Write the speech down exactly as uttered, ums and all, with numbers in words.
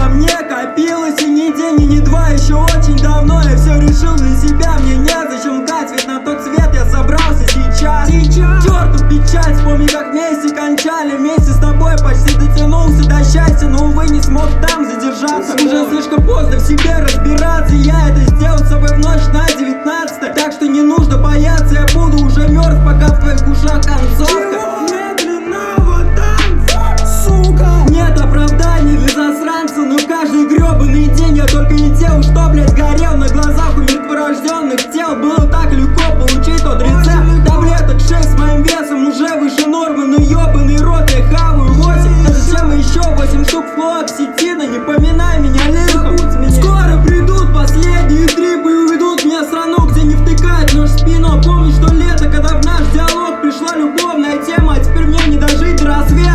во мне копилось и ни день, и ни два. Еще очень давно я все решил для себя. Мне незачем ждать, ведь на тот свет я собрался сейчас. Сейчас черту печаль, вспомни, как вместе кончали. Вместе с тобой почти дотянулся до счастья, но увы не смог там задержаться. Уже слишком поздно в себе разбираться. Я это сделал с собой в ночь на девятнадцатое. Так что не нужно бояться, я буду уже мертв, пока в твоих ушах концовка. Медленного танца, сука. Нет оправданий для засранца, но каждый гребаный день я только и делал, что, блядь, горел на глазах у мертворожденных тел. Было так легко получить тот рецепт. Таблеток шесть с моим весом уже выше нормы, но ебаный рот я хаваю восемь. А зачем еще восемь штук флуоксетина? Не поминай меня лихом. Скоро придут последние трипы и уведут меня в страну, где не втыкают нож в спину. Помню, что лето, когда в наш диалог пришла любовная тема, а теперь мне не дожить до рассвета.